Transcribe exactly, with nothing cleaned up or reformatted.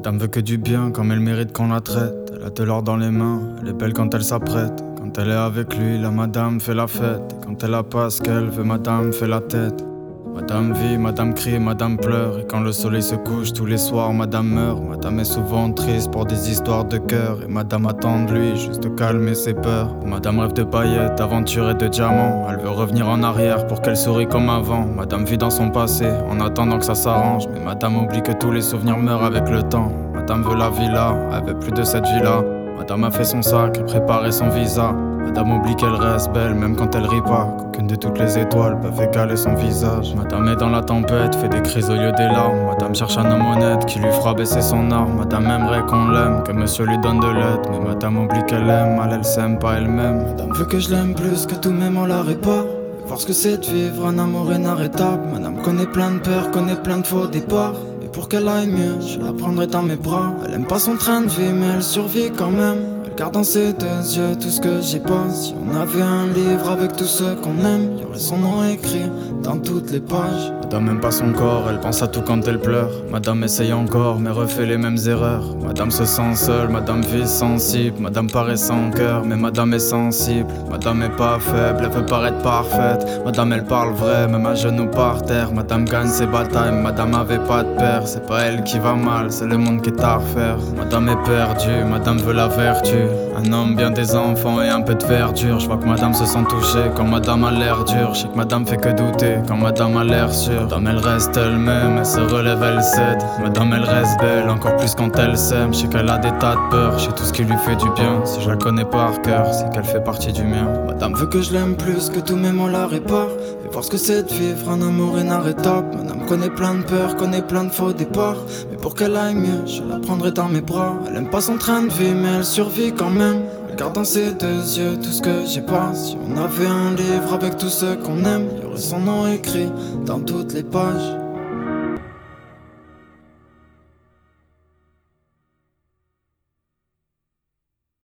Madame veut que du bien, comme elle mérite qu'on la traite. Elle a de l'or dans les mains, elle est belle quand elle s'apprête. Quand elle est avec lui, la madame fait la fête. Et quand elle a pas ce qu'elle veut, madame fait la tête. Madame vit, madame crie, madame pleure. Et quand le soleil se couche tous les soirs, madame meurt. Madame est souvent triste pour des histoires de cœur. Et madame attend de lui juste de calmer ses peurs. Madame rêve de paillettes, d'aventure et de diamants. Elle veut revenir en arrière pour qu'elle sourie comme avant. Madame vit dans son passé en attendant que ça s'arrange. Mais madame oublie que tous les souvenirs meurent avec le temps. Madame veut la villa, elle veut plus de cette vie-là. Madame a fait son sac et préparé son visa. Madame oublie qu'elle reste belle même quand elle rit pas. Qu'aucune de toutes les étoiles peuvent égaler son visage. Madame est dans la tempête, fait des crises au lieu des larmes. Madame cherche un homme honnête qui lui fera baisser son arme. Madame aimerait qu'on l'aime, que monsieur lui donne de l'aide. Mais madame oublie qu'elle aime, mal elle s'aime pas elle-même. Madame veut que je l'aime plus que tout même on la répare. Voir ce que c'est de vivre un amour inarrêtable. Madame connaît plein de peurs, connaît plein de faux départs. Mais pour qu'elle aille mieux, je la prendrai dans mes bras. Elle aime pas son train de vie mais elle survit quand même. Elle garde dans ses deux yeux tout ce que j'y pense. Si on avait un livre avec tout ce qu'on aime, y aurait son nom écrit dans toutes les pages. Madame aime pas son corps, elle pense à tout quand elle pleure. Madame essaye encore mais refait les mêmes erreurs. Madame se sent seule, madame vit sensible. Madame paraît sans cœur mais madame est sensible. Madame est pas faible, elle veut paraître parfaite. Madame elle parle vrai, même à genoux par terre. Madame gagne ses batailles, madame avait pas de père. C'est pas elle qui va mal, c'est le monde qui est à refaire. Madame est perdue, madame veut la vertu. Un homme, bien des enfants et un peu de verdure. Je vois que madame se sent touchée quand madame a l'air dure. Je sais que madame fait que douter quand madame a l'air sûre. Madame elle reste elle-même, elle se relève, elle cède. Madame elle reste belle, encore plus quand elle s'aime. Je sais qu'elle a des tas de peurs, je sais tout ce qui lui fait du bien. Si je la connais par cœur, c'est qu'elle fait partie du mien. Madame veut que je l'aime plus que tout même on la répare. Et voir ce que c'est de vivre un amour inarrêtable. Madame connaît plein de peurs, connaît plein de faux départs. Mais pour qu'elle aille mieux, je la prendrai dans mes bras. Elle aime pas son train de vie mais elle survit quand même. Elle garde dans ses deux yeux tout ce que j'ai pas. Si on avait un livre avec tout ce qu'on aime, y aurait son nom écrit dans toutes les pages.